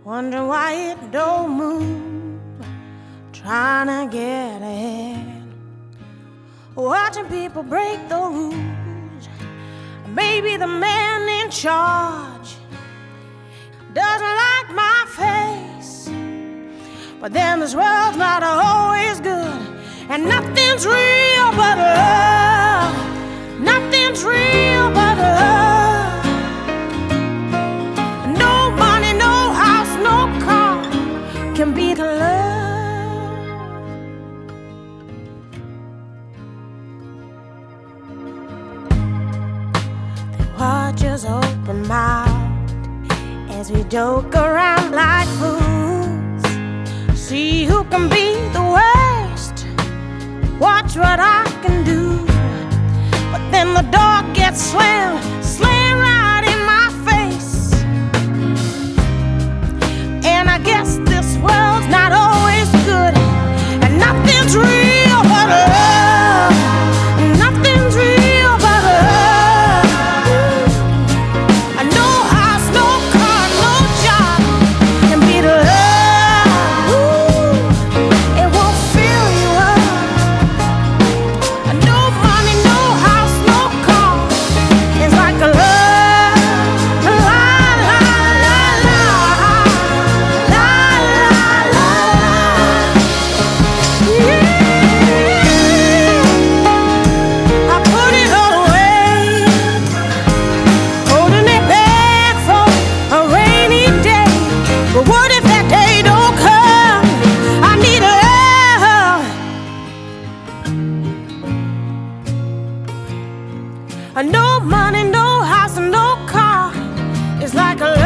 wondering why it don't move, trying to get ahead, watching people break the rules. Maybe the man in charge doesn't like my face, but then this world's not always good, and nothing's real but love. Nothing's real but love. No money, no house, no car can beat love. They watch us open mouthed as we joke around like fools. See who can be the worst. Watch what I can do. But then the door gets slammed right in my face. And I guess this world's not always good, and nothing's real but love. Nothing's real but love. No house, no car, no job can beat love. It won't fill you up. No money, no house, no car. It's like a love. La la la la. La la la la. Yeah. I put it all away, holding it back for a rainy day. But what if that day don't come? I need love. No money, no house, no car. It's like a